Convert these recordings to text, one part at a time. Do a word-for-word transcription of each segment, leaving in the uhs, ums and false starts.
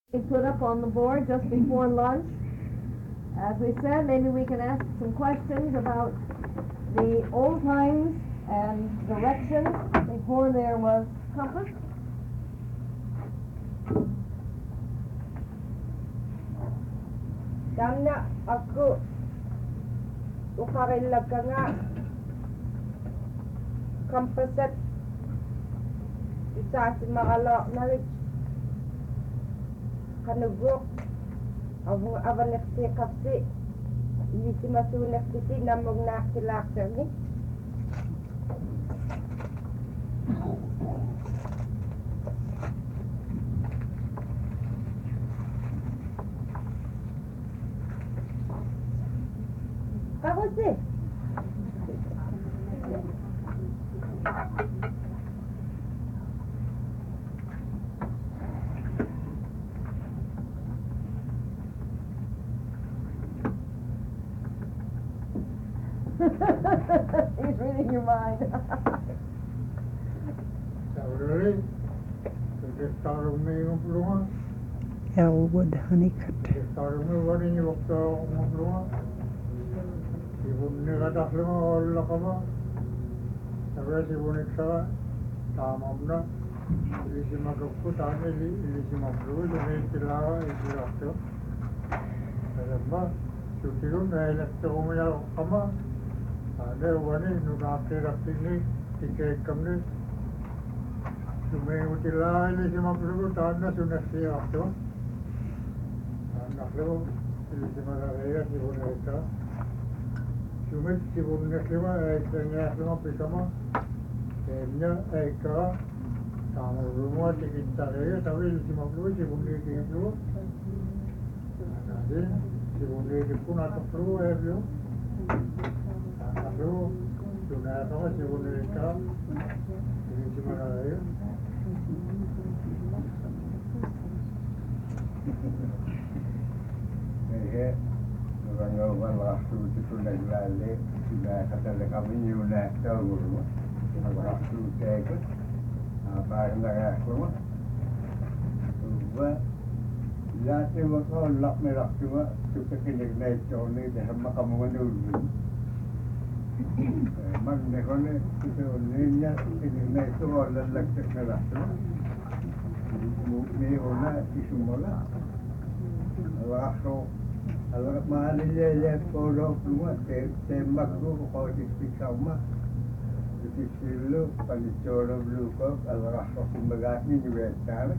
We put up on the board just before lunch. As we said, maybe we can ask some questions about the old times and directions before there was compass. Damna aku ukarilla nga kampasat isa si makalo na kanugok abang aban nagsi kapsi hindi si masunak si namog nakilakser ni kako si He's reading your mind. Really? Just started me up Luma. Elwood Honeycutt. Just started me running you up to Luma. You wouldn't never talk Luma or Lakama. The rest you wouldn't say. Tamamna. Ilisima Kuputani, Ilisima Blue, the Natilawa is the doctor. Remember, Sutirun, I left the Omia Kama. There one is no after a picnic, ticket company. To me, with the line is a mapuru, Tana, to next year after. And after, it is another area, she would have done. To me, she would next year, I think, as long as Picama, Kenya, Eka, Tama Ruma, ticket area, the way she mapuru, she would need to improve. And then, she would need to put out the flu every Aku sudah tahu sih mereka ini cuma ada. Eh, orang-orang waktu itu sudah lalu sudah kata kami nyunak tahu rumah. Waktu itu apa yang nak rumah? Rumah Lati waktu lak merah cuma kita kena naik jauh ni dah makam mana dulu. Mag nekone kita olehnya ini naik tu orang lelaki terkelas tu. Ni orang isu mula. Allah so Allah mahalnya ya kalau semua tembak tu kau disiksa mah. Jadi silu palicora blue kok Allah so kumbagat ni juga tak.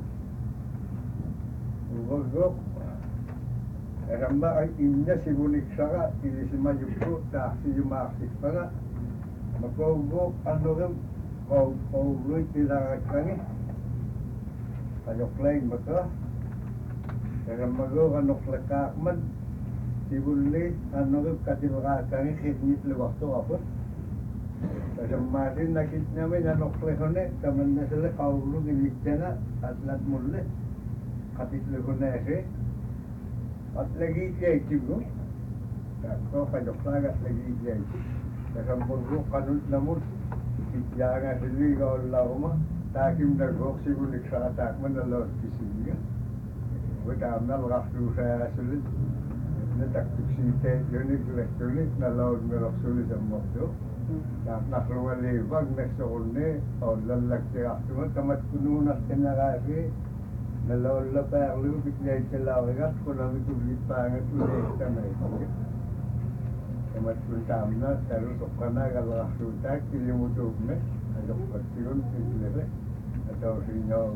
Ubah Ramba ay imnya si bunik sara ini si majuku tak si jumak si para makogo andorem kau kau lui tidak kangi ayok lain maka Ramba go anok lekak man si bulik andorem katil kangi khidmit le waktu apa Ramba din nakit namin anok lekone kaman na sila kau lu gimik jana atlat mulle katil lekone eh at lagi jay juga, kalau pada pelajar lagi jay, dalam bentuk kanun namun jangan sendiri kalau lama, takim dah gok sibuk nikah tak mana lor kisahnya, betul nak raksu saya sulit, nak tuksi teh unik unik nak lor merok sulit semua tu, nak nak luar lewat nak seorang atau lelak teh cuma tamat kuno nak tenaga lagi. Kalau lepas lu bikin celah kan, kalau itu lipat itu leh sama itu. Kemat pertama terus okana kalau sudah kiri mutu me, ada pertiun itu atau sinyal.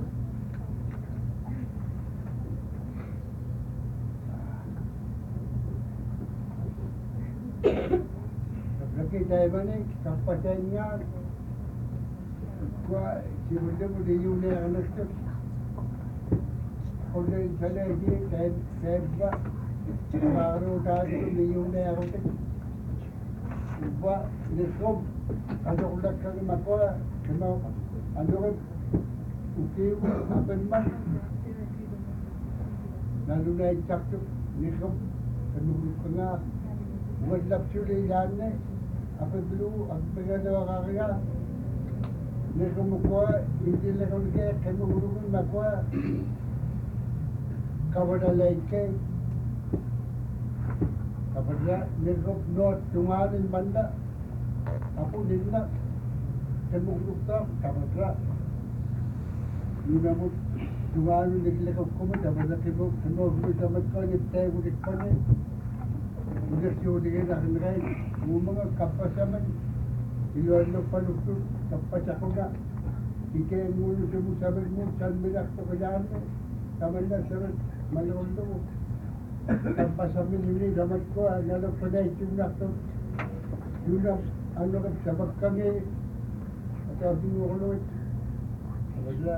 Lagi saya mana sampai saya gua si muda muda yune anak tu. Oleh saya dia saya saya baru tadi tu yune aku tu. Gua lesom ada ulat kali makwa kena ada ukir apa man lalu naik cakap lesom kena tengah buat lapsuli jane apa dulu apa berada karya lesom makwa ini lesom ke kena urus makwa kavana leike. Kapagya nirgop not tunganin banda. Apo nila temugdukta kapatra. Yunamut tunganin nilekop kuma dabana kibok tunog mo damat ko ni tayo dikpane. Udah siudigin akin rin. Mga kapasaman. Iyon na palukto. Kapasako na. Ikain mo yung sumusabit mo. San minakto ka dyan. Taman na sabat. Malawang mo. Kapasamin yun. Damat ko. Nalok pa na yung nakto. Yun na. Ano ka. Sabag kami. At sabi mo ko luwit. Wala.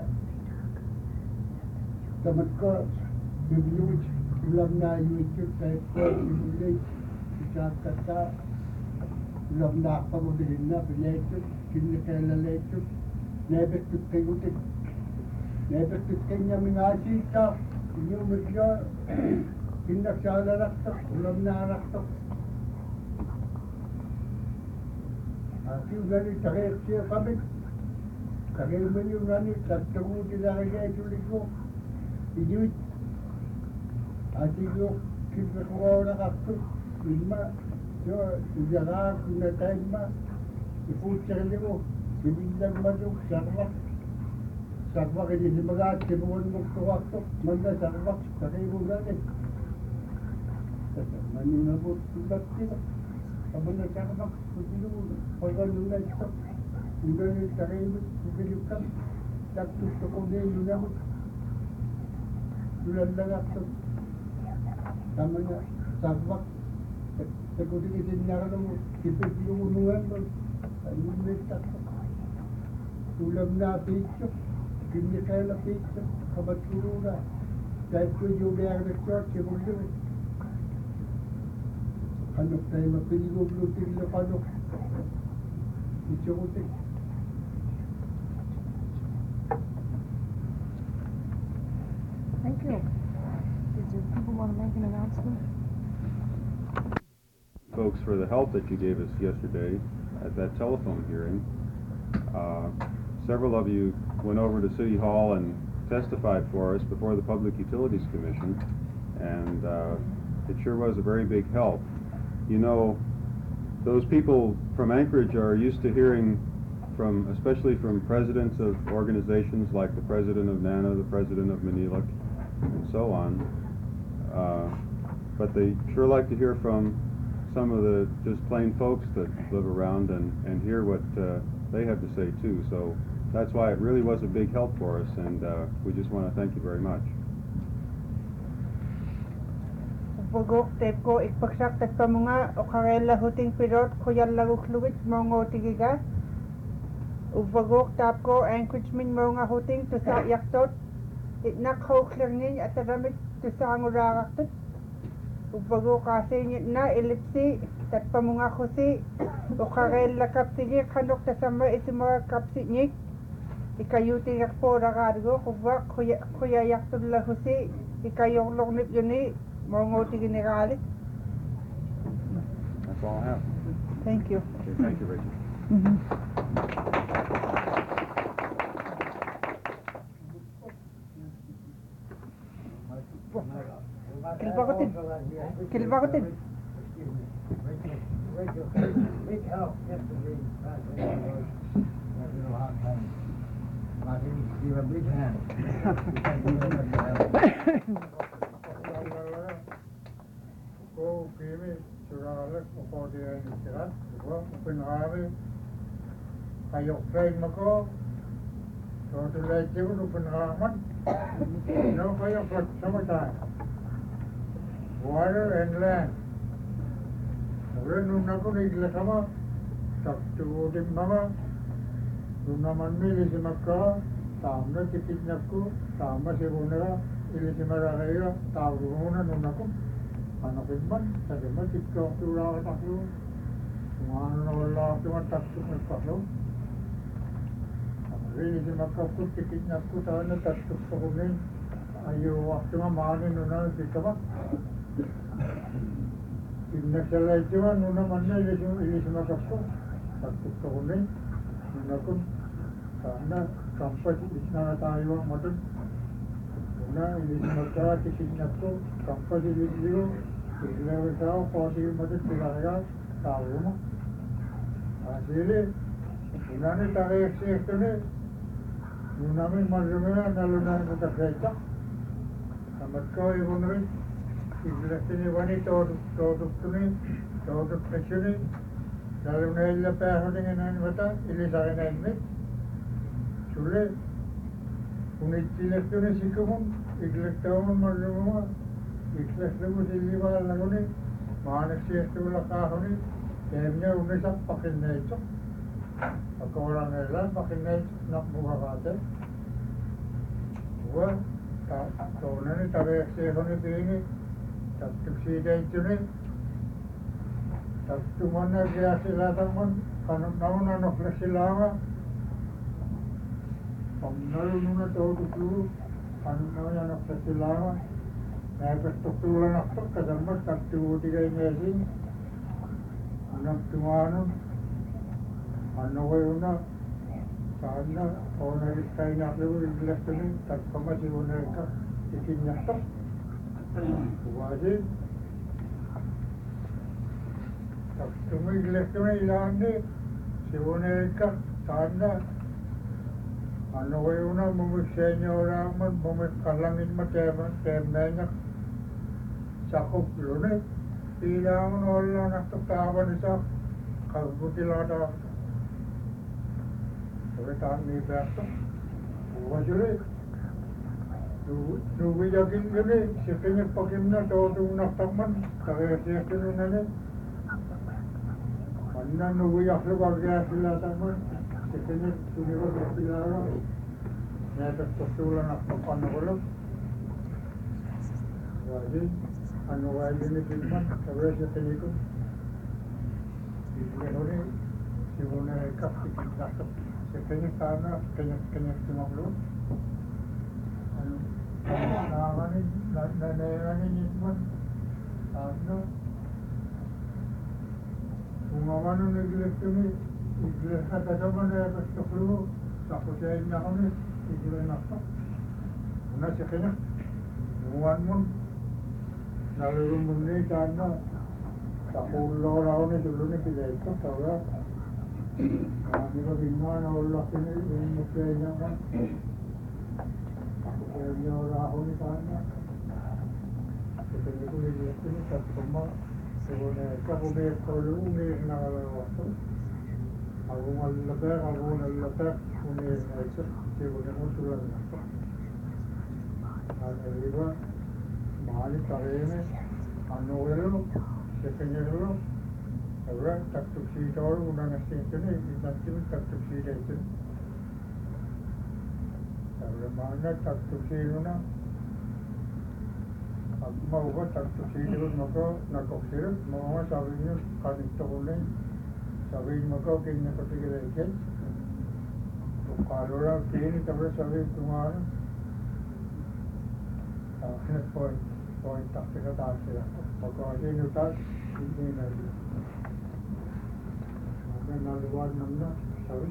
Damat ko. Bibliwit. Ulam na YouTube. Kahit ko. Bibliwit. Kata ulam na pa mo din na biletot kinikela letot nebetut kayutik nebetut kanya mingasi ka inyo medyo kinakala rakto ulam na rakto ati ugani takay siya kami takay mo yung gani tatawin nila kaya itulik ko inyuit ati yung kinakawa na kakto Ilma, yo, ujara, kuna taima, ipucari mo, binigyan mo sarwak. Sarwak, hindi si magat, sibukan mo tuwakto, manda sarwak, sakay mo ganin. Manuna po, tulat sila. Kaman na sarwak, kutilo mo, pagano na ito. Yung ganin, sakay mo, kukilukan. Taktos ko kung na yun na mo. Tulan lang ako. Tama na, sarwak. Segundi che segnalano che per più un anno non è stato sulla mia piccia che mi cae la piccia a battuta dai tuoi giovani del corpo voglio hanno prima per i glutei lo fanno dicevo te Thank you. Did you people want to make an announcement? Folks, for the help that you gave us yesterday at that telephone hearing. Uh, several of you went over to City Hall and testified for us before the Public Utilities Commission, and uh, it sure was a very big help. You know, those people from Anchorage are used to hearing from, especially from presidents of organizations like the president of NANA, the president of Maniluk, and so on. Uh, but they sure like to hear from some of the just plain folks that live around and, and hear what uh, they have to say too. So that's why it really was a big help for us, and uh, we just want to thank you very much. Bugok tep ko ikpagsak tat pamunga o karela huting pirot kuyal laguk luwit mongo tigiga. Ubagok tap ko Anchorage min monga huting to sa yaktot. Itnak hoklirnin at ramit to sa nguraraktot. Ubago kasi na elipsi tat pamunga kusi o karela kapsinya kanok ta sama isima kapsinya ikayuti yak po rakargo kubwa kuya kuya yaktul la kusi ikayong longnip yuni mongoti generali. That's all I have. Thank you. Okay, thank you, Rachel. Mm-hmm. Kilbagotin. Kilbagotin. Rachel, big help yesterday. I think you give a big hand. Ko kimi surale ko dia istirahat, ko penare kayo train mako. So to let you to penaraman. No kayo for summertime. Water and land. Ore nuna ko nigla kama. Tak tu dim mama. Nuna man mili si makka. Tamna tikit nakku. Tamma si bunera. Ili si marahaya. Tawu nuna nuna ko. Ano kidman, sabi mo, tiktok tura ka taklo. Kumano na wala cuma taktok na taklo. Rini si makaput, tikit na ko tayo na taktok sa kumin. Ayaw waktu nga manin nuna dito ba? Tinagsalay cuma nuna man na ili si makaput. Taktok sa kumin. Nuna ko, sana kampas isna na tayo ang matun. Una ilismata tikinapko kampasi video ilawitao podi mate tilaga tawuma asile unani tare eksestune unami mazumena naluna mutakhaita amatko ibunri ilastini vani todu todutuni todutuni naluna illa pahudinga nan vata ilisarena inme sule unittilestune sikumun iglektamun mazumuma iglektamu silliva laguni maanaksiyestula kahuni temne unisa pakinneito akorangela pakinneito nakbugakate wa ta tonani tareksehoni bini tattuksideitune tattumana giasilatamon kanunnauna noflesilama Pamnalununa tawduklu kanunnauna noflesilama näpestoktuulan ahtakka sammas tattuutigaingesin annaktumaanun annogoyuna saanna oonaristainaqlugu illastuni takkamasivuneekka tikinñahtak kuvaasi taktumi illastuni ilaanni sivuneekka saanna annogoyuna mumikseeñooraamman mumikkallanginma teeman teemmeeñak sakuplune ilaamun ollanahtak taavanisa kalputilaata Ove taanni peakto kuvasuli nuvijakinguni sikiñippakimna tootuunnahtakman tageesiestununani manna nuvijaxlukagiasilaataman sikiñik tunivakestilaaga näpestoktuulanahtak annogolu Wadi anuwailini kilman tageesikiñikun iglehoni sivune kaptikitnahtak Sekinya sana kenyak-kenyak timablu anu nangani nanayani nitman ano umamanu neglektuni igle hatajaman ya pestoklu sakusain nakani igle nakta una sekinya umuan mun nalurun munni kana sakullo rauni duluni pilaito tawa Kami ko binman Allah kini ini mukanya kan, aku punya orang ni sana. Seperti itu dia ini tak semua sebenarnya aku ber kalau ni nak waktu. Aku malah lepas aku malah lepas ni itu sebenarnya musuh nak. Ada juga mahal tariknya, anu elu, sekian elu. Orang tak tuksida orang unang asingkene nanti tak tuksida itu. Kalau mana tak tuksida na, aku mau buat tak tuksida itu maka nak tuksida, mau sahaja kan itu boleh, sahaja maka kini nak pergi lagi. Kalau orang kini tak boleh sahaja tuan, ah, point point tak sekadar saja. Maka ada yang tak ini lagi. Naluan namna sawi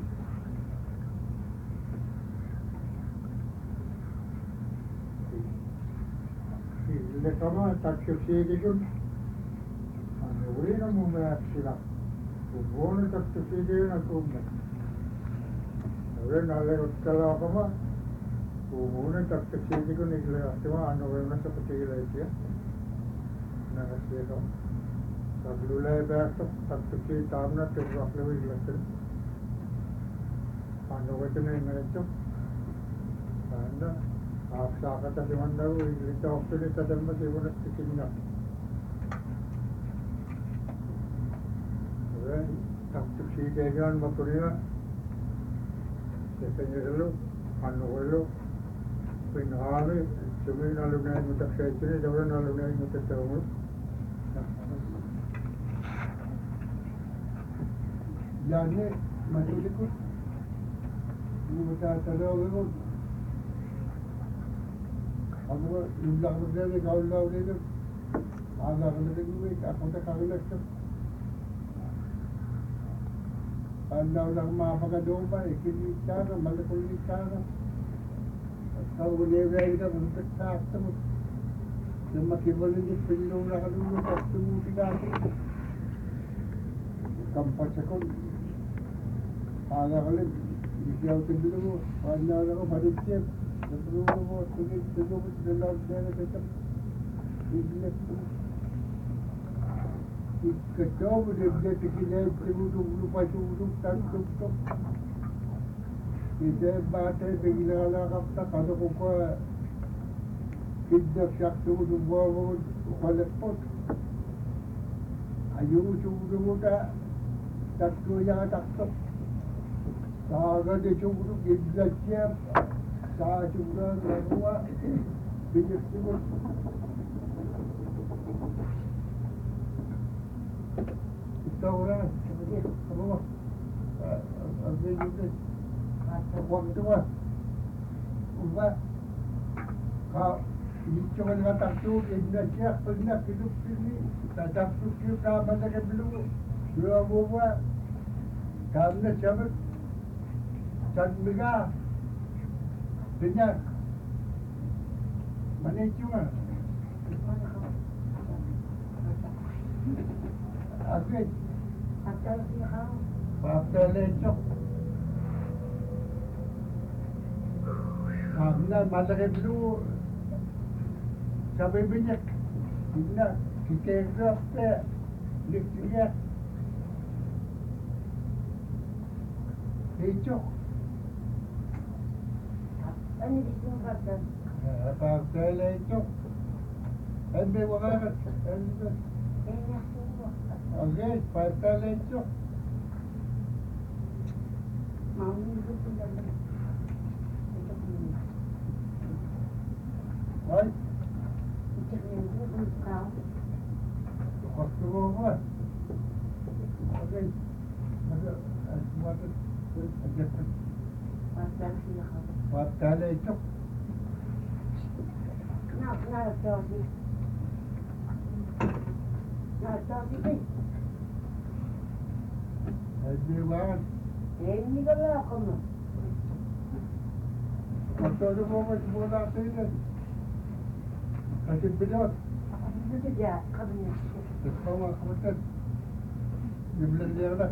ile kama takshiidikun anu wina mumeaksila ubone takshiidina kumme ave nalle utkala kama ubone takshiidikun ile asma anu wina sapatiila itia nagasiya Sablulai berasuk taktuki tamna terwaklewi ilasin. Pandugatun ay ngayon. Anda, aksakata si Mandaru, ilita oktuli tadalma si Unas tikinna. Well, taktuki degan maturina. Sepenyelo, panugalo, pinhami, sumi nalunay mutaksaytuni, dawra nalunay mutatawmo. Yani matulikot hindi matatalaw ako ako yung lang ko dyan ikaw-law nito aga ko natin mo eh ako na kakilag sa ang law lang mga pagkadong pa eh kinig ka na malakul ka na Kauleevejä mutta saattanut. Semmokin oli pilluuna kadunut kohtuutikaan. Kampassa kun paagakalle isiautin piluu painaanako parittiin. Ja piluu vuotukin piluu pilauteen että illettu. Ikka toivon että kileetti mutu pasuutu tantuttu. Itse baatee pilalla kapta kato koko kidnak saksuutu vuovun kollepot. Ajuusuutu muuta takku ja takku. Saagade suutu kidnaksia saasuudaan lerua piirtyvät. Seuraan, apa? Apa itu? Waktu apa? Ubah. Kau itu kan kata tu Indonesia pernah hidup ini. Tetap tu kita mana ke belum? Dua buah. Karena siapa? Chandra. Banyak. Mana cuma? Agak. Pasal itu. Karena malaki dulu sampai banyak. Karena kita berapa listrik itu. Ani di sini kata. Pasal itu. Anda bukan anda. Okey, pasal itu. Mau itu sudah. Hai. Itu yang itu kau. Waktu apa? Okey. Masa semua tu ada Pasal sih kau. pasal itu. Nak nak jadi. Nak jadi ni. Ada banget. Ini kalau aku nak. Waktu tu mau semua nak sini. Kasih bidot. Itu saja kami. Semua kemudian dibeli dia lah.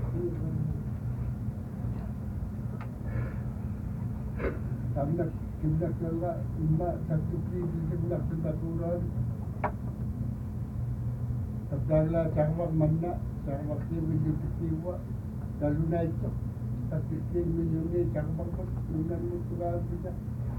Kami nak kita kalau imbak satu kali kita nak sebaturan. Segala cara mana cara kita dibuat lalu naik tu. Satu kali minumnya cara apa minum itu lah kita.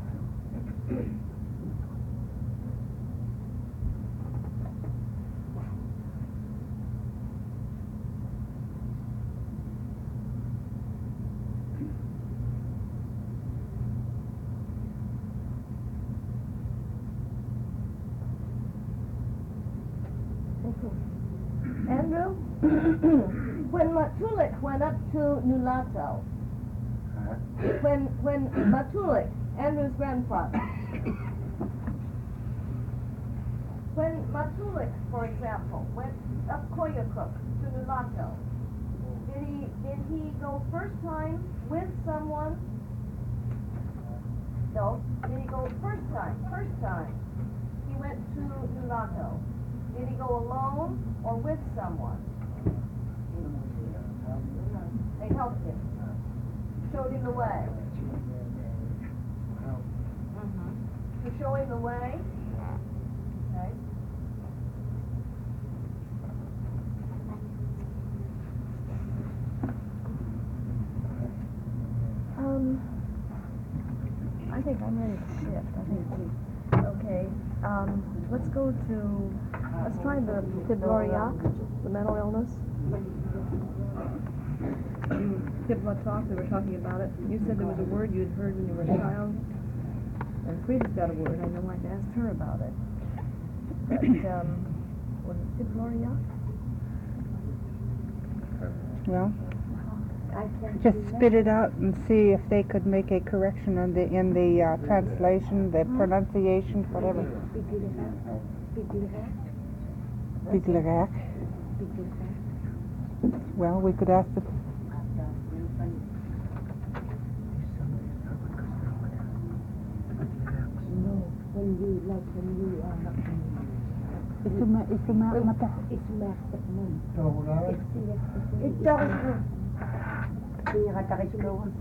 Andrew, when Matulik went up to Nulato, when when Matulik, Andrew's grandfather, when Matulik, for example, went up Koyukuk to Nulato, did he did he go first time with someone? No, did he go first time? First time he went to Nulato. Did he go alone or with someone? They helped him. Showed him the way. Mm-hmm. To show him the way. Okay. Um, I think I'm ready to shift. I think we, okay. Um, let's go to, let's try the fibrillariac, the mental illness. Fibrotalk, we were talking about it. You said there was a word you'd heard when you were a child. And Frida's got a word. I know I've asked her about it. But, um, was it fibrillariac? Well, I can just spit it out and see if they could make a correction in the in the uh, translation, the pronunciation, whatever. Fibrillariac. Well, we could ask the. when you like when you uh Isuma isuma mata. ismaak at mum. Tawag It doesn't. Kaya katakit mo ang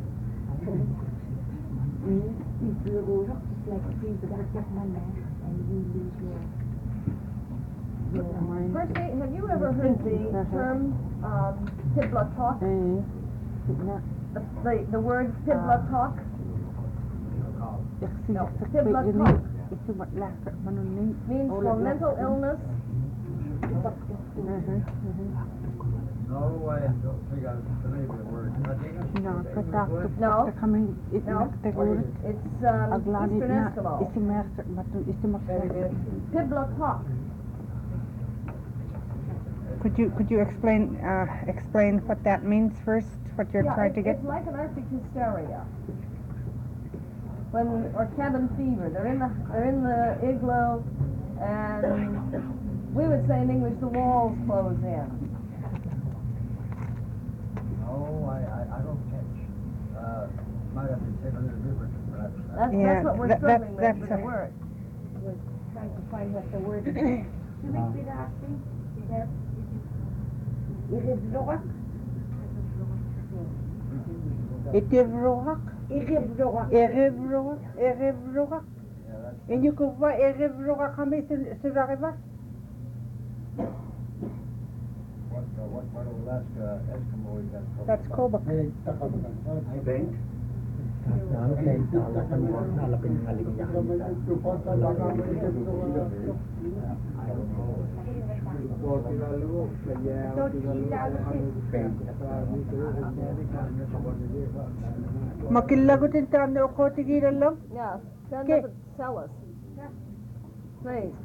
if you go it's like a free productive manner and you lose your your mind. Percy, have you ever heard the term, um, Pibla talk? Eh. Na. The, the, the word Pibla talk? Yaksi No, yaksi Pibla ini. talk Isuma lah manunin. means for mental illness. No, I don't think I believe the word. No, katak No. kami it No. tegurut. It's, um, Aglani Eastern na Eskimo. isuma matu isuma. Pibla talk. Could you could you explain uh, explain what that means first? What you're Yeah, trying it's, to get? it's like an Arctic hysteria. When, or cabin fever, they're in the, they're in the igloo, and we would say in English, the walls close in. No, I, I, I don't catch. Uh, might have been said a little different, perhaps. That's, Yeah, that's what we're that- that- struggling with, that's with the a- word. Was trying to find what the word is. You repeat after me? Yes. It is rock. Etivrorak, It is rock. erevrorak, erevrorak. Yeah, that's, And you could buy erevrorak kami surariva. what, uh, what part of Alaska Eskimo is that? from? That's Kobak. Hey, Bank? Makilagutin ta na uko tigilan lang. Yeah, send Okay. us, tell us. Please.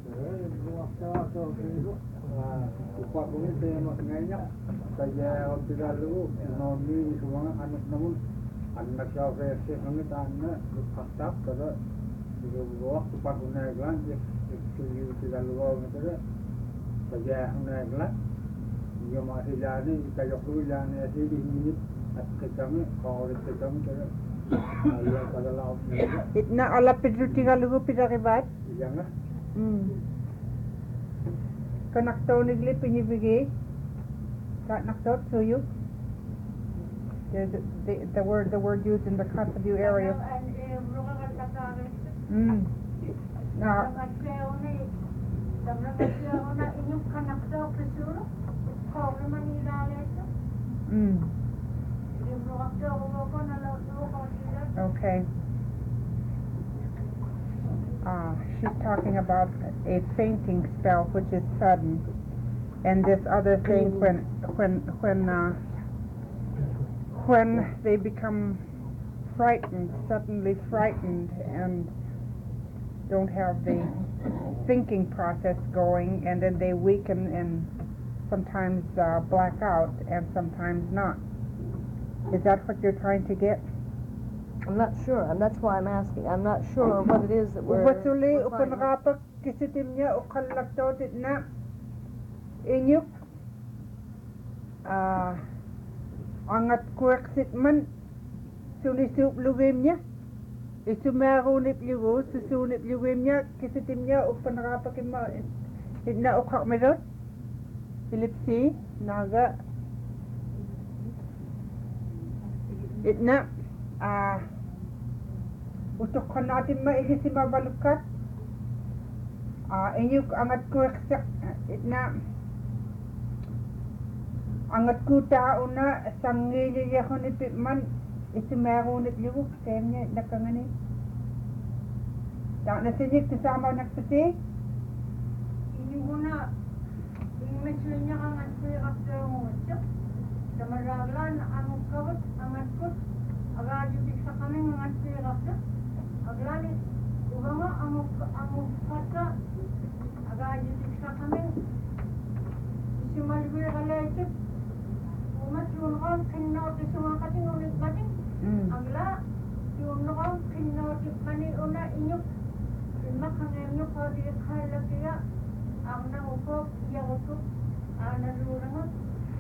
Upah kami saya mak nganya saya tidak lu noni semua anak namun anak saya versi kami tanah fakta kada juga buat upah guna glan itu tidak lu gitu saya guna glan dia masih jadi kita yuk jadi sih ini kami kalau kami kada Allah kada laut Itna ala pedro tigalugo pidarivat. jangan Hmm. Kanakto nigli pinibigay. Kanakto suyo. The, the, the, the word the word used in the Kasadu area. Mm. Now, mm. Okay. Uh, she's talking about a fainting spell which is sudden, and this other thing when when when uh, when they become frightened, suddenly frightened, and don't have the thinking process going, and then they weaken and sometimes uh, black out and sometimes not. Is that what you're trying to get? I'm not sure, and that's why I'm asking. I'm not sure what it is that we're, Upasuli we're finding. upanrapak kisitim niya ukalaktotit na inyuk ah angat kuweksit man sulisup lugim niya isumarunip ligo susunip lugim niya kisitim niya upanrapak ima itna ukak medot Philipsi naga itna ah utok ka natin maigi si mabalukat. Ah, inyuk angat ko eksak na angat ko tao na sangili niya ko ni Pitman iti meron it liwo tem niya nakangani. Tak na sinik kasama nagpati. Ini muna yung mesyo niya kang asya kapsa mo siya. Damaraglan ang kawat ang askot agad yung sa kami ng asya kapsa. Aglani, ubama ang ang kata agad yung sa kami. Si Malvi kalay umat yung kan kinot sa mga kating ulit kating. Agla yung nakang kinot mani una inyok makangem yung padi kala kaya ang nangupo iya ko ang nalurangot.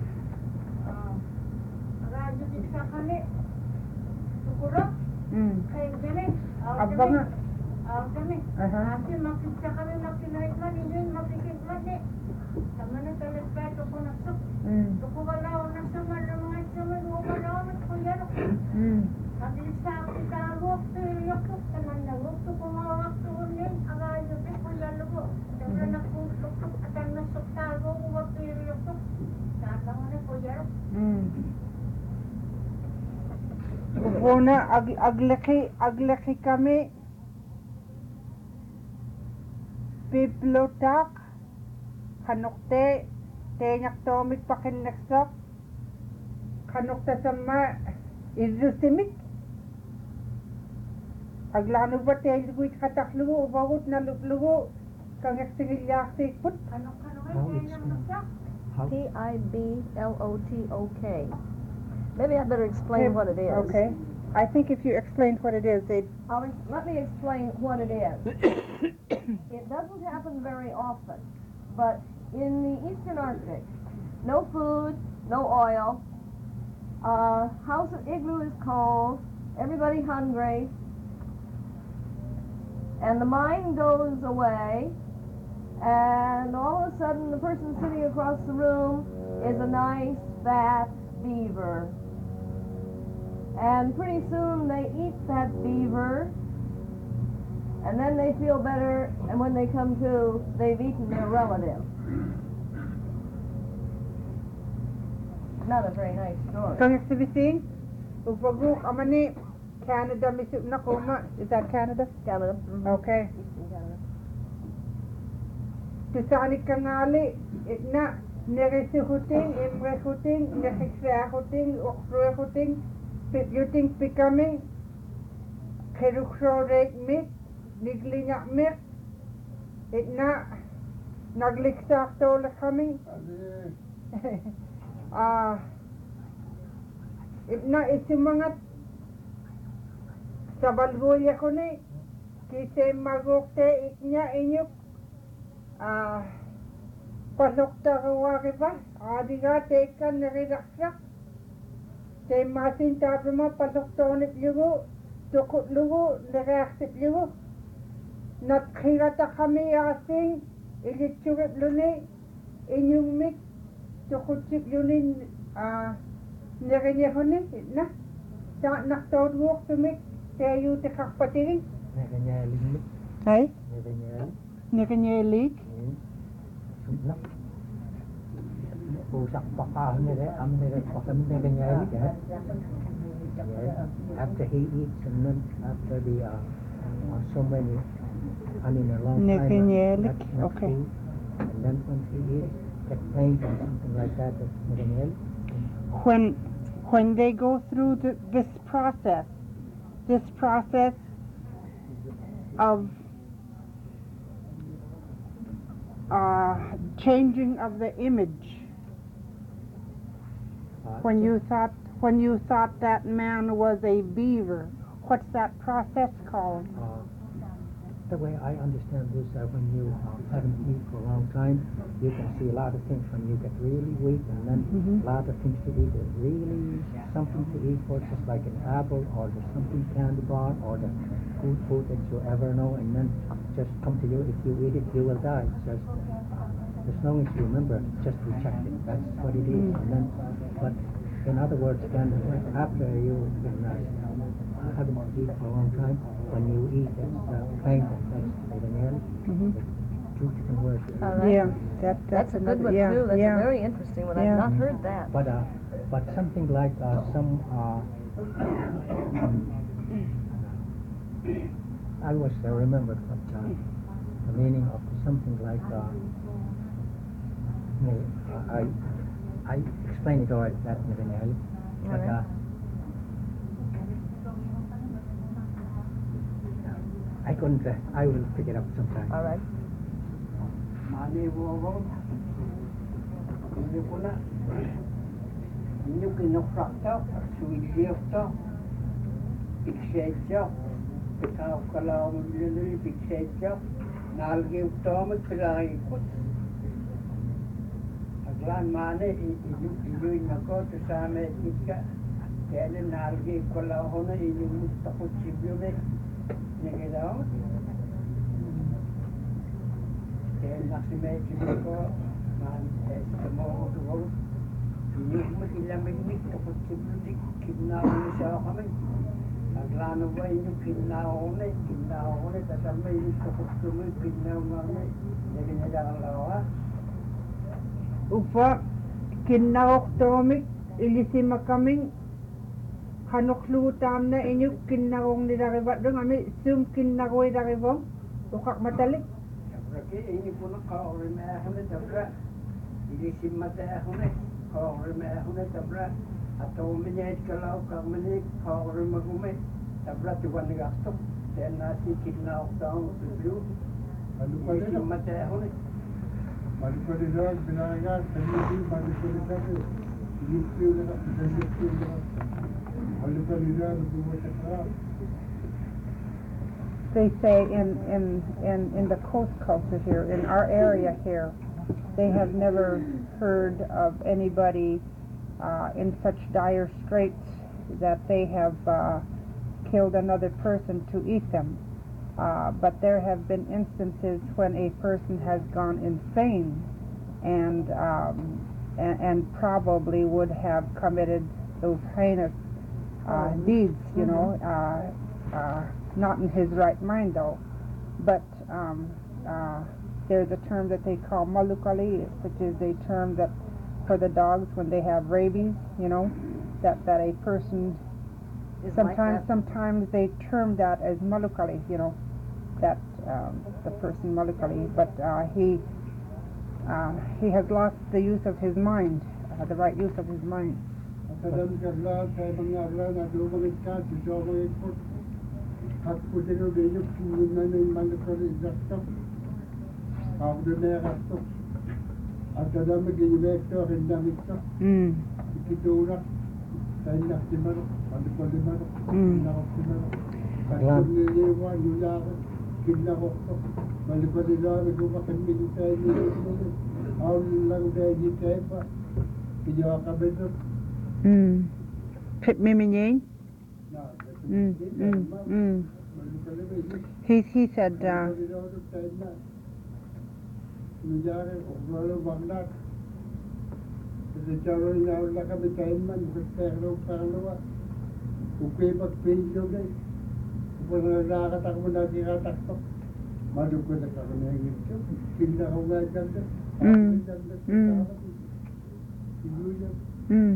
Agad yung sa kami. Sukuro. Hmm. Kay gani. Abang nga Ah, kami. Aha. Ate, makita kami makinahit man, hindi makikit man eh. Tama na talaspeto ko na sok. Mm. Tuko wala ako na sa mga mga saman, wala ako na kuya. Mm. Sabi sa akin, tawag to yung tuk, taman na wag to kumawak to ulit. Ang ayos eh, kuya lugo. Tama na kung tuk-tuk, at ang nasok tago, wag to yung tuk. Tatang na kuya. Mm. Una ag aglaki aglaki kami piplotak kanokte tenyak tomik pakinneksok kanokta sama izusimik aglano ba tayo guit kataklugo ubagot na luglugo kangyak singilyak sikput Ano ka naman, How kaya it's naman siya. P I B L O T O K. Maybe I better explain what it is. Okay, I think if you explained what it is, they'd I'll ex- let me explain what it is. It doesn't happen very often, but in the Eastern Arctic, no food, no oil, uh, house of igloo is cold, everybody hungry, and the mine goes away, and all of a sudden the person sitting across the room is a nice fat beaver. And pretty soon they eat that beaver, and then they feel better, and when they come to, they've eaten their relative. Not a very nice story. kangyak sibising ubagok amani Canada misuk na kuma. Is that Canada? Canada. Okay. Eastern Canada. Tusanik kangali itna nerisuhuting imrehuting nehiksrehuting ukrehuting pityuting pikami keruksorek mit niglinyak mit itna nagliksak tole kami Ade, ah itna isimangat sabalgoya ko ni kise magokte itnya inyuk ah pasok ta kawaki pa adiga tekan naridaksak te masin tapima pasok tonit yugo tukut lugo naraksip yugo natkirata kami asing ilitsukit luni inyong mik tukutsik lunin ah narinyahuni na sa naktawad wok tumik tayo tikakpatingin Naganyaling mo. ay Naganyaling. nakanyelik Nak. Pusak pakah niya rin. Am niya rin. Pakam naganyaling. After he eats and then after the uh, uh, so many, I mean a long time. Naganyaling, that's not okay. food. And then when he eats, get pain or something like that, that's naganyaling. when when they go through the, this process this process of uh, changing of the image Uh, when you thought when you thought that man was a beaver, what's that process called? Uh, the way I understand this, uh, when you uh, haven't eaten for a long time, you can see a lot of things when you get really weak, and then Mhm. a lot of things to eat. There's really something to eat for, just like an apple, or there's something candy bar, or the good food that you ever know, and then just come to you. If you eat it, you will die. Just uh, as long as you remember, just reject it. That's what it is. And then, but in other words, then after you can, uh, haven't eaten for a long time, when you eat, it's uh, plankton. That's vegetarian. Mhm. Two different words. Oh, that's, Yeah, that, that's that's a good another, one yeah, too. That's yeah. a very interesting one. Yeah. I've not heard that. But uh, but something like uh, some uh, I was uh, remembered what uh, the meaning of something like uh, no, I I explained it already that Nathaniel, but uh, I couldn't. Uh, I will pick it up sometime. All right. Mali wo Hindi ko na. Hindi kinukrak to, suwiliyok to. Piksedyo. Pikaw kalaw mo nilili, piksedyo. Nalgiw to, magpilangikot. Aglan mani, iyoy na ko, to sa amin itka. Kaya na nalgiw kalaw ko na, inyong mustakot sibyo na. Nagalaw. naksimekin ko, man es mo to yung makilamig kapag sibulik kinaon siya kami. Naglano ba yung kinaon eh, kinaon eh, tatamay yung kapag sumay, kinaon kami. Jadi nadang lawa. Upa, kinawak tomik, ilisima kaming kanuklutam na inyo kinawang nilaribat doon kami sum kinakoy daribong ukak matalik. Sabraki, ini po na kaori may ako na sabra. Ilisim mata ako na, kaori may ako na sabra. At uminyait kalaw kamanik, kaori magumay. Sabra, tuwan nagastok. Then nasi kinawak daw sa view. Ilisim mata ako na. Manipulidad, binayagan, tanipin, manipulidad, yukil na, yukil na, manipulidad, bumasa. They say in, in, in, in the coast culture here, in our area here, they have never heard of anybody uh, in such dire straits that they have uh, killed another person to eat them. Uh, but there have been instances when a person has gone insane and, um, and, and probably would have committed those heinous uh, deeds, you know, uh, uh, not in his right mind though. But um, uh, there's a term that they call malukali, which is a term that for the dogs when they have rabies, you know, that, that a person, Is sometimes like that. sometimes they term that as malukali, you know, that um, the person malukali, but uh, he uh, he has lost the use of his mind, uh, the right use of his mind. Kadang kadang saya mengajar nak lumangkan sejauh itu. Aku jadi dia punya ni mana kalau jatuh. Aku dia jatuh. Ada dalam begini vektor hendak itu. Mm. Kita orang saya nak cuma ada pada mana. Mm. Nak cuma. Kalau ni lewa jual kita waktu. Balik pada dalam itu makan minum saya ni. Awal lagu dia ni apa? Kita akan betul. Mm. Pit miminying? Nah, Mm. Mm. Mm. He he said. Uh, Menjadi orang bangsa, secara yang nak kami tahu, secara perlu, ukey berpinjau juga, pernah kata kamu nak kira tak tak, maju ke dekat kami itu, kita orang jaga, Mm. jaga, Mm. ibu je, mm.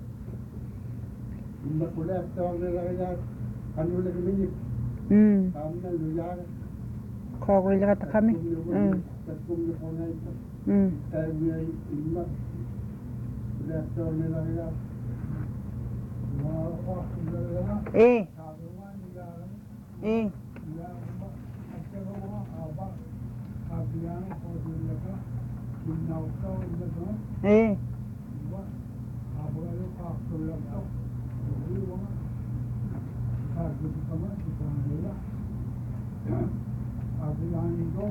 ibu kuliah tahun lagi, anu lagi ni, Mm. kami nak luar. Kogri kata kami. Mm. Takum ni pun itu. Mm. Saya punya imak, sudah tahun ni lagi. Wah, wah, sudah. Eh. Kawan jalan, Eh. jalan, macam apa? Apa? Abian, kau juga, kita kau juga. Eh. Wah, apa itu? Aku lepas, jadi wah, aku juga mana kita ni. Abian itu.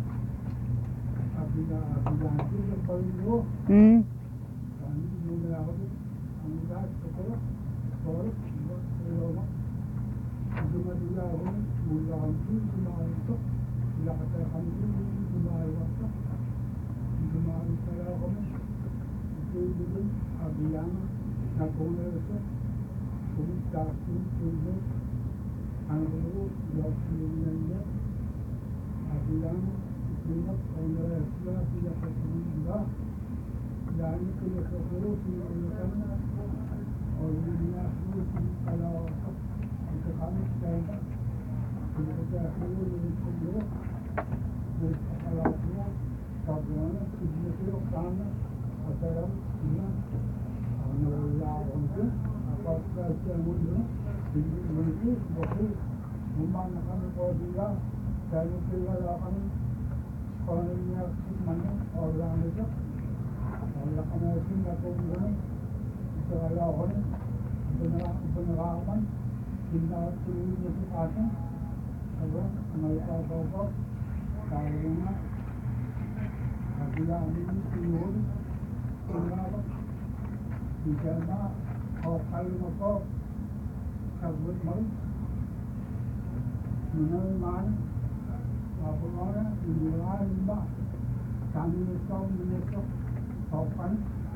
Abila abila itu berpaling Mm. kami mula awal anda sekolah sekolah sekolah cuma dua orang mula kami cuma itu bila kata kami cuma waktu cuma saya kami itu itu abila nak boleh itu kami tak itu anak itu jauh lebih abila Lihat orang Islam tidak terima, dan itu terus dilakukan oleh Nabi kalau kita kami sedang kita perlu untuk kalau dia kawan itu karena ada dia Allah untuk apa saja mungkin ini mungkin memandangkan dia dan kita akan orangnya mana orang itu orang orang itu nak orang kalau orang benar benaraman kita perlu itu ada apa mereka bawa karena apabila ini timbul kenapa karena kalau mereka kabut mal menang apa orang di luar lembah Tangitom nito paupan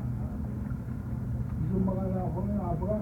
Zumagala ko ng abra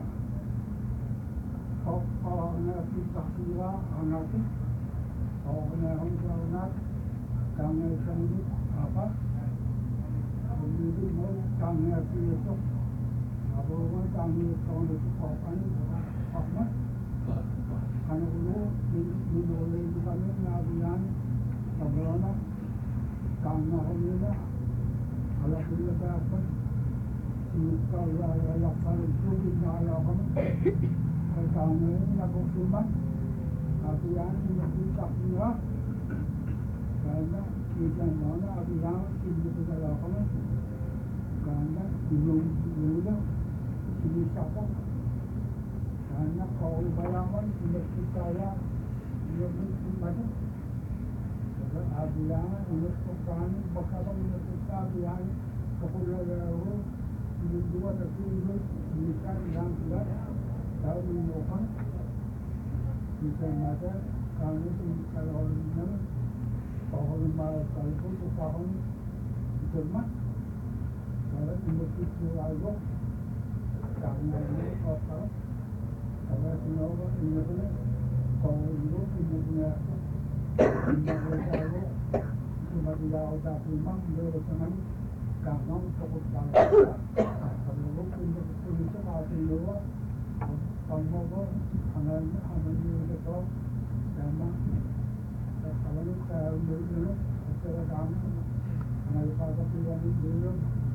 Paupa na pitakira ang natin Paupa na akong sa anak Kangay sa nito apa Hindi mo kangay nito Abo mo kangay sa nito paupan Apa Ano ko minulay ko kami na abiyan sa Barona Kangay ko nila Alam ko nila dapat Sinukalayakan tubig na alam kami Kaya kangay nagusuman Abiyan sinukita nila Kaya ikan mo na abiyan sinukita alam kami Kaya yung nila sinisapa Kaya kaubayaman sinukita alam Sinukita Kaya abiyan sinukita baka bang sinukita abiyan Kapulagaro Sinudua na sinudut Sinikan lang sila Tao minukan Sinikan mata Kami sinikaroon naman Pakawin malas kalpo Tukakon Iturma Kaya sinukit nulago Kami naman Kaya Kaya sinawa Inakula Pakawin mo Inakula Inakula Sumatilaw Tapimang Meron sa namin Kamang tukot lang Pagulog Pinagpunin sa ating luwa Pagmogo Hangan Hangan nyo ito Tama Kawalit sa ulo At sila kami Hangal pagkapilan ng dulo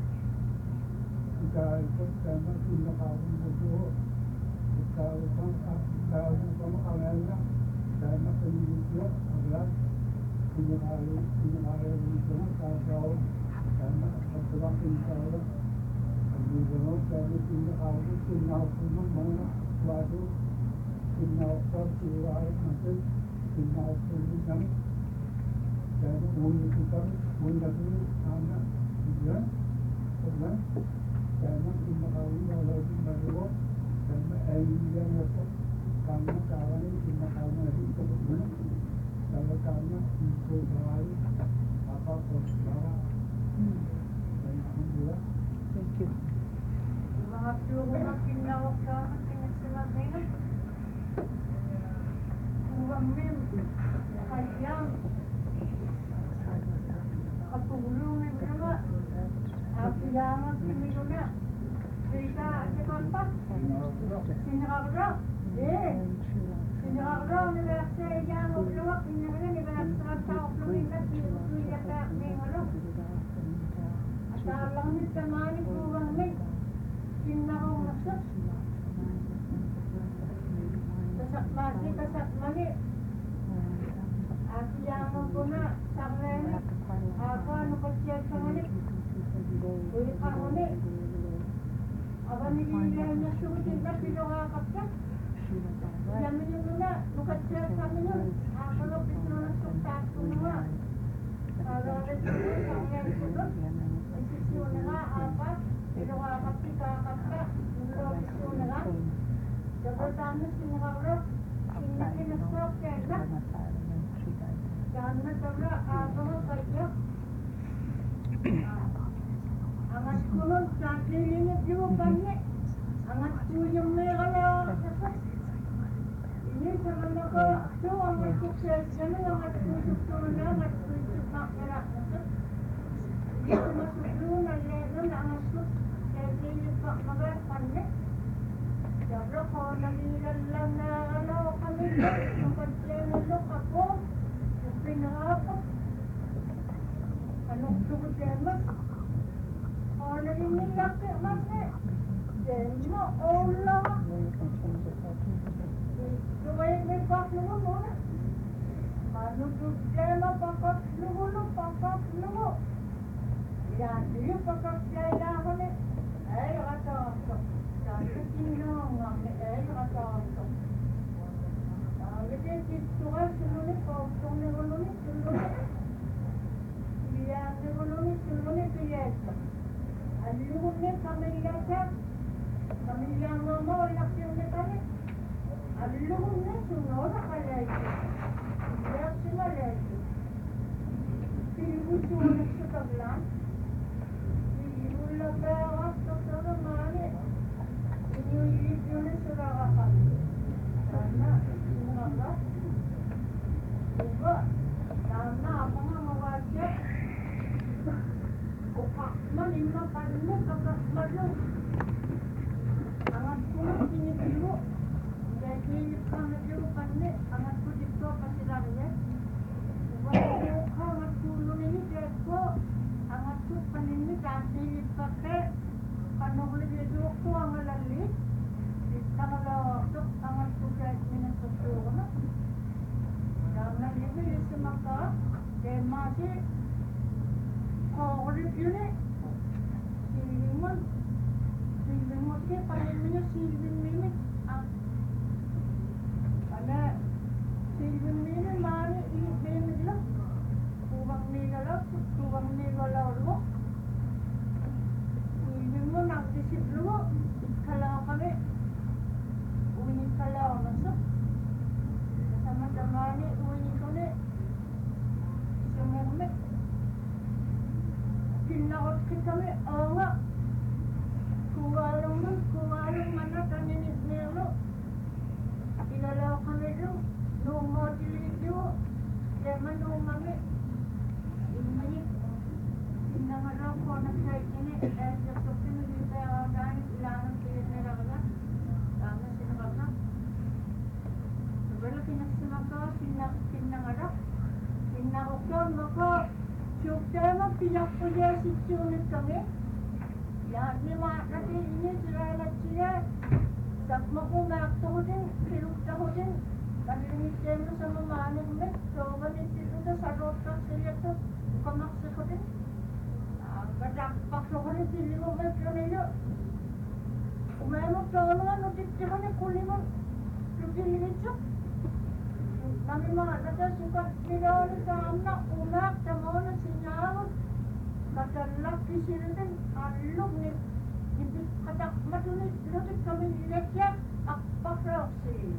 Ika ito Tama Pinakawin mo ito Ika ito Ika ito Makangal na Tama Pinagpunin Agad Pinakawin Pinakawin ito na Kakawin Tama Pagkabang pinakawin Pagkabang Kami pinakawin Pinakawin ng mga Wado Pinakawin Pinakawin natin Pinakawin namin Kaya muna ito kami Muna ito Ana Yan Pagkabang Kaya pinakawin Wala ito mariwa Kaya ayun yan ito Kami kawin Pinakawin natin Pagkabang Kaya kami Ito bahari Apa Pagkabang Thank you. Mga tuwa na pinawag ka ang pinagsilag ngayon. Tuwang mim, kayang, katulungin naman, apiyangan pinilo na. Kita, sipan pa, sinakakra, eh, sinakakra, nilaksa iyang uplawak, pinagala, nilaksa sa uplawin na, sinusuya ka, may ano. At langit ka mani puwang may Sinakaw masak Kasak masi, kasak mani At yaman ko na Sakreni Ako ano kasyal sa mani Uy ka mani Aba nililay niya sutin na pinukakap ka Yamin yung muna Nukasyal sa minun Ako na pito na suktas ko mga Agalit ko sa ngayon ko doon Sisyo na nga, apat, pero apat si kakap ka, nulog sisyo na nga. Dapat-dapat sinakaro, sinakinasok kaya na. Kaya na tabla, ako mo kayo. Angat ko nun, sa kilinit yung kanya. Angat ko yung may kalaw. Ini sa mga ko, so angat ko siya, angat ko sukto na, angat ko sukto na. Dito masuklunan na ito na ang asuk kaya silit pa magapanit. Sabro ko, nalilan lang na ano kami yung pagklinulok ako yung pinahapap. Anong sugod yan mas? O nalinilak eh mas eh. Then mo, ola. Gawin may paklungo muna. Manutug tema pakaklungo, pakaklungo. Yan, yung pagkakailangan eh, ay nakatatok. Sabi tinangang, ay nakatatok. Sabi din, dito ka, sumunit ko, kung nirununit, sumunit. Yan, nirununit, sumunit, tuyesa. Alunit, pamilya ka. Pamilya mo mo, laksyon na kami. Alunit, sunod na kalay. Yan, sinalay. Pilibuto, naksyon. taglan. Iyula pera totoro mani. Iyuli yuli suraka. Sana sinara. Uga. Sana apa nga mawajya. Uka manima kanina kakak malu. Angat kuno pinipilo. Jadi kangat yung kanne. Angat ko dito pasilarnya. Angat tulong ini deko. Angat ko panini kasi pakai. Kanong lido ko ang lalit. Tangalawak angat ko kahit minasusuko na. Dahil nito yung sumaka. Kaya masi. Kaulit yun eh. Silingon. Silingon kaya panimino silin minit. Ano. Silin minit mani i-minit lang. Tuwang nila lang. Tuwang nila lang mo. Silin mo nagdisiplo mo. Kala kami. Uwini kala maso. Sama-sama ni uwini ko ni. Sumumit. Pinakot kita kami. Oo nga. Kuwalong man. Kuwalong man na kaninit nilo. Ilalaw kami doon. Nungo dilidyo. Kaya man nungami. Imanit. Pinangalaw ko na kahit ini. Eh, sakto pinagita ang ganit. Ilanang pilit nila ka. Tama sinakaka. Wala pinagsimaka. Pinangalak. Pinakukon maka. Siyugtama pinakpulya si Tsunit kami. Lahat ni mga natin ini sila siya. Sakma ko makto ko din. Pilukta ko din. Kalimitin mo sa mamanig mo. So, ganit ito sa rotak sila ito. Kamaksa ko din. Kadakpak ko rin sili mo may kanilo. Umemot ka nga no dito ka ni kulimon. Lupilit siya. Kami mga nata sukat nila ulit sa amna. Umak, tamo na sinyawag. Katalak kisilin. Alog ni. Hindi katak matunit. Lutit kami nilekya. Akpak raw siya.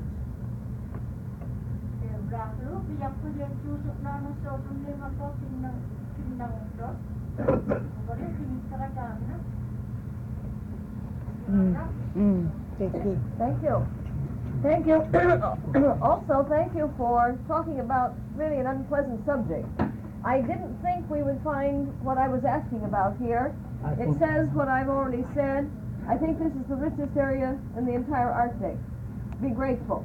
Eh, braklo. Biyak ko yan susok na ng sodong lima ko. Pinang, pinang ito. Boleh kita kata na. Mm. Mm. Thank you. Thank you. Thank you. Also, thank you for talking about really an unpleasant subject. I didn't think we would find what I was asking about here. It says what I've already said. I think this is the richest area in the entire Arctic. Be grateful.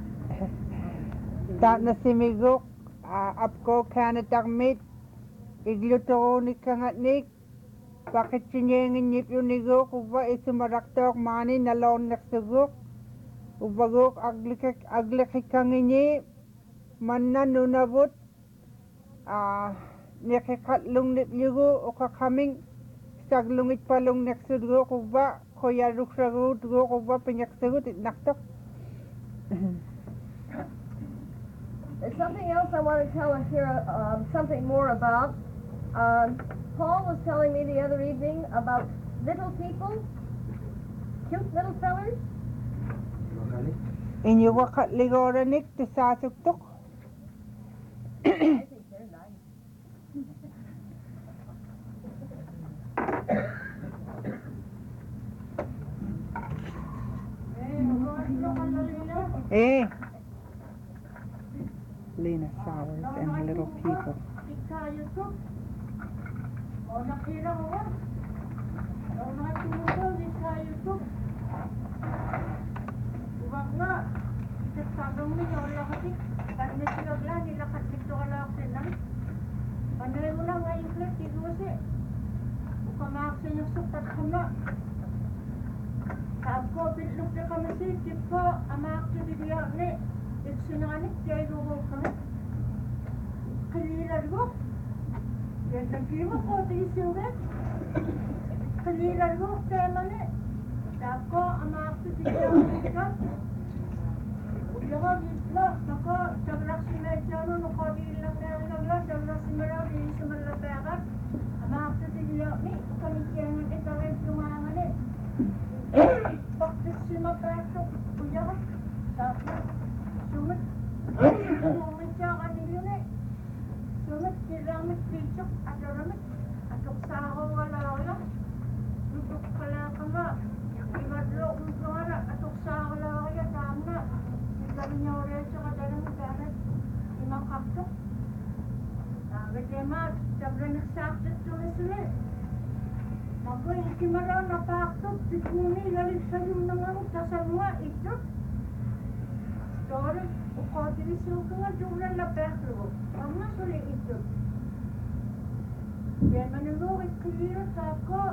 Tak na simigok. Apko Canada meet. Igluto ni kangatnik. Bakit sinyengin nip yung nigo kuba isumaraktok mani nalon naksugok. Ubagok aglikik aglikik kanginyi. Manna nunabot. Ah, nekikatlong nit nigo o kakaming. Saglungit palong naksugok kuba. Koya ruksagod go kuba pinyaksugod itnaktok. There's something else I want to tell us here, um, something more about. Uh, Paul was telling me the other evening about little people, cute little fellers. Inyo wakat ligoranik to sasuktok. I think they're nice. Eh. Lena Sowers and Little People. O nakira mo ba? O nakatulog din sa YouTube. Huwag nga. Isasagong mo yung lakatik. Kanya sila bla, nilakat dito ka lang silang. Panay mo lang ngayon klat, tigwasi. Ukamaksin yung sukat ko na. Saab ko, bitlog na kami si tip ko. Amaksin bigyan ni. Iksinanit, kaya lubog kami. Kalilan mo. Yan nagkima ko, tisugat. Kalilan mo, tema ni. Saab ko, amaksin bigyan ka. Uyaga, gitla. Naka, sablak si Medjano, nakadilang na yung naglas. Sablak si Maraw, di sa malabagat. Amaksin bigyan ni. Kalikiangan ito rin tumangan ni. Bakit si Mapato, uyaga. Saab ko. Sumit, sumit siya kanil yun eh. Sumit, kilamit, pichok, at aramit. Sabra nagsakit kami sila. Ako yung kimara na paktok, tikuni, lalit sa yung nangang kasalwa, ito. Story, ukotiri sila ka nga, jumla na peklo. Ang nga sila ito. Yan manulukit kiliyo sa ako.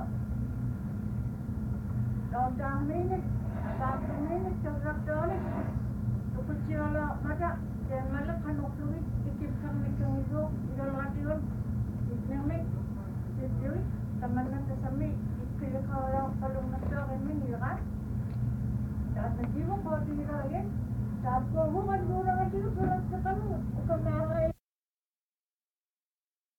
Dodang minit, bakit minit, sabrak dolik. Tukot siya la, mada. Yan malak kanukluwit, ikip kang mikang ito, ilalati yun. Iknamik, sisiyoy. Taman na sa sami, ikila ka wala kalong na sa akin manira. Tapos nagsiwa ko, tinira yan. Tapos ko, human mura ka dito, sulat sa kami. O kami